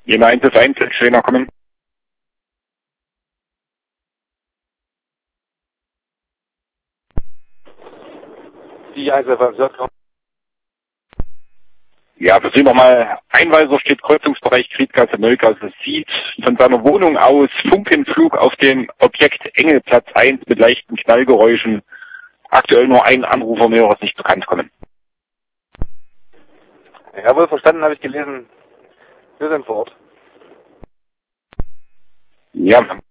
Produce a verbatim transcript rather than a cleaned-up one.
Jena eins eins, Schwener kommen. Die eins eins, kommen. Ja, für Sie nochmal, Einweiser steht Kreuzungsbereich Kriedgasse Neugasse, sieht von seiner Wohnung aus Funkenflug auf dem Objekt Engelplatz eins mit leichten Knallgeräuschen. Aktuell nur ein Anrufer, mehreres nicht bekannt kommen. Jawohl, verstanden, habe ich gelesen. Wir sind vor Ort. Ja.